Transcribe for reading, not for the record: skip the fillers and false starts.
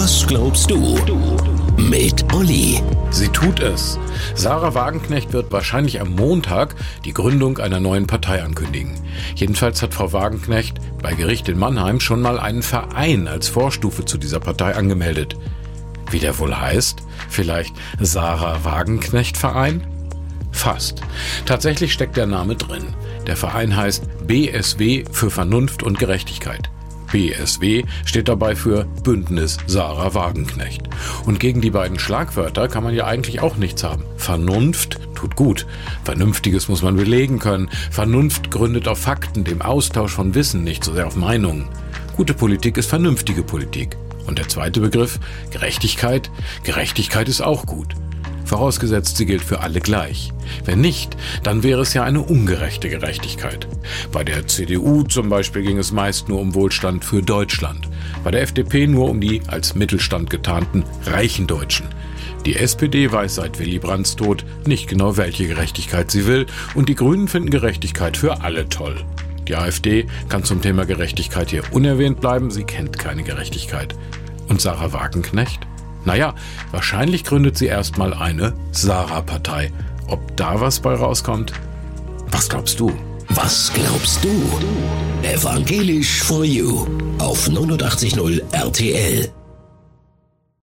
Was glaubst du? Mit Olli. Sie tut es. Sarah Wagenknecht wird wahrscheinlich am Montag die Gründung einer neuen Partei ankündigen. Jedenfalls hat Frau Wagenknecht bei Gericht in Mannheim schon mal einen Verein als Vorstufe zu dieser Partei angemeldet. Wie der wohl heißt? Vielleicht Sarah Wagenknecht Verein? Fast. Tatsächlich steckt der Name drin. Der Verein heißt BSW für Vernunft und Gerechtigkeit. BSW steht dabei für Bündnis Sarah Wagenknecht. Und gegen die beiden Schlagwörter kann man ja eigentlich auch nichts haben. Vernunft tut gut. Vernünftiges muss man belegen können. Vernunft gründet auf Fakten, dem Austausch von Wissen, nicht so sehr auf Meinungen. Gute Politik ist vernünftige Politik. Und der zweite Begriff, Gerechtigkeit. Gerechtigkeit ist auch gut. Vorausgesetzt, sie gilt für alle gleich. Wenn nicht, dann wäre es ja eine ungerechte Gerechtigkeit. Bei der CDU zum Beispiel ging es meist nur um Wohlstand für Deutschland. Bei der FDP nur um die als Mittelstand getarnten reichen Deutschen. Die SPD weiß seit Willy Brandts Tod nicht genau, welche Gerechtigkeit sie will, und die Grünen finden Gerechtigkeit für alle toll. Die AfD kann zum Thema Gerechtigkeit hier unerwähnt bleiben, sie kennt keine Gerechtigkeit. Und Sarah Wagenknecht? Naja, wahrscheinlich gründet sie erstmal eine Sarah-Partei. Ob da was bei rauskommt? Was glaubst du? Was glaubst du? Evangelisch for You auf 89.0 RTL.